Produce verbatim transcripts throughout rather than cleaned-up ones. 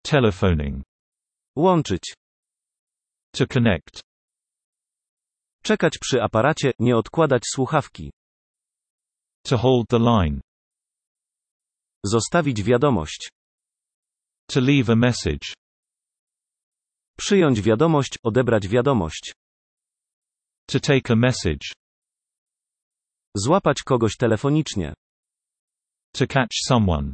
Telephoning. Łączyć. To connect. Czekać przy aparacie, nie odkładać słuchawki. To hold the line. Zostawić wiadomość. To leave a message. Przyjąć wiadomość, odebrać wiadomość. To take a message. Złapać kogoś telefonicznie. To catch someone.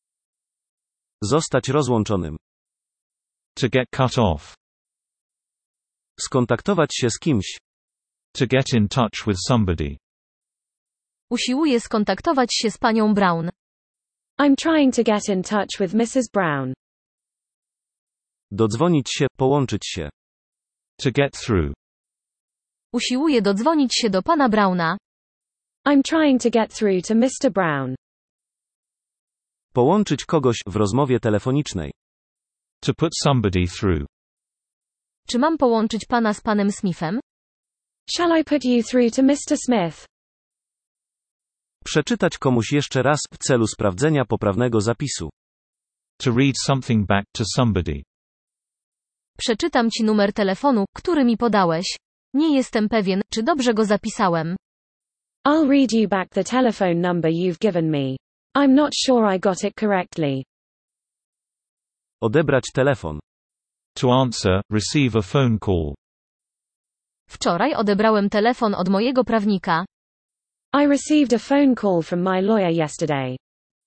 Zostać rozłączonym. To get cut off. Skontaktować się z kimś. To get in touch with somebody. Usiłuję skontaktować się z panią Brown. I'm trying to get in touch with missus Brown. Dodzwonić się, połączyć się. To get through. Usiłuję dodzwonić się do pana Browna. I'm trying to get through to mister Brown. Połączyć kogoś w rozmowie telefonicznej. To put somebody through. Czy mam połączyć pana z panem Smithem? Shall I put you through to mister Smith? Przeczytać komuś jeszcze raz w celu sprawdzenia poprawnego zapisu. To read something back to somebody. Przeczytam ci numer telefonu, który mi podałeś. Nie jestem pewien, czy dobrze go zapisałem. I'll read you back the telephone number you've given me. I'm not sure I got it correctly. Odebrać telefon. To answer, receive a phone call. Wczoraj odebrałem telefon od mojego prawnika. I received a phone call from my lawyer yesterday.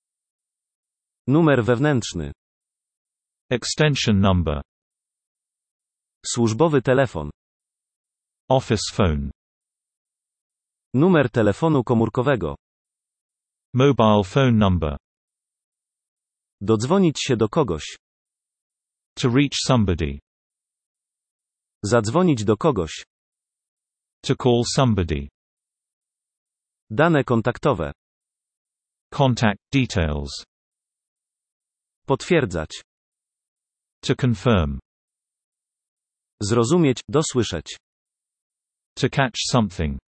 Numer wewnętrzny. Extension number. Służbowy telefon. Office phone. Numer telefonu komórkowego. Mobile phone number. Dodzwonić się do kogoś. To reach somebody. Zadzwonić do kogoś. To call somebody. Dane kontaktowe. Contact details. Potwierdzać. To confirm. Zrozumieć, dosłyszeć. To catch something.